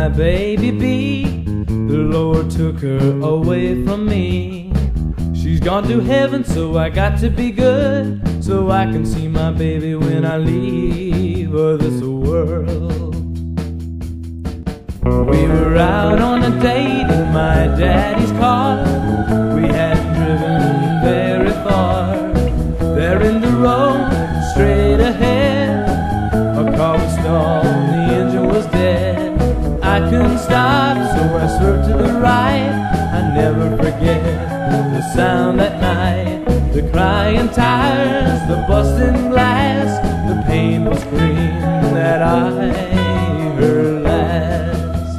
my baby be? The Lord took her away from me. She's gone to heaven, so I got to be good, so I can see my baby when I leave this world. We were out on a date in my daddy's car. We hadn't driven very far. There in the road, straight ahead, a car was stalled, the engine was dead. I couldn't stop, so I swerved to the right. I never forget the sound that night, the crying tires, the busting glass, the painful scream that I heard last.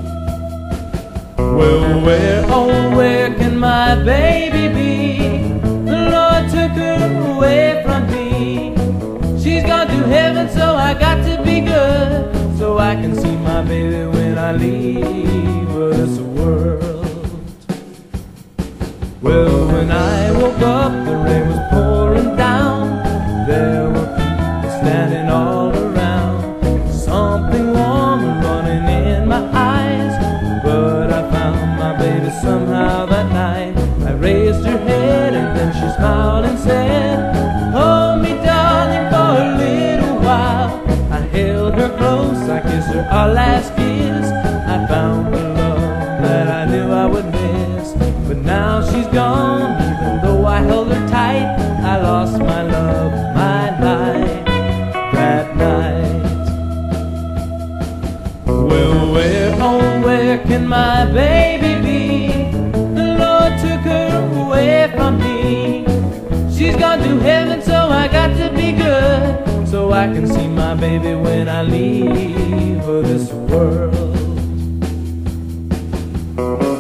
Well, where, oh, where can my baby be? The Lord took her away from me. She's gone to heaven, so I got to be good, so I can see my baby when I leave this world. Well, when I woke up, the rain was pouring down. There were people standing all around. Something warm running in my eyes, but I found my baby somehow that night. I raised her head and then she smiled and said, "Hold me, darling, for a little while." I held her close, I kissed her our last kiss. I found the love that I knew I would miss, but now she's gone. Even though I held her tight, I lost my love, my life that night. Well, where, oh, where can my baby be? The Lord took her away from me. She's gone to heaven, so I got to be good, so I can see my baby when I leave this world.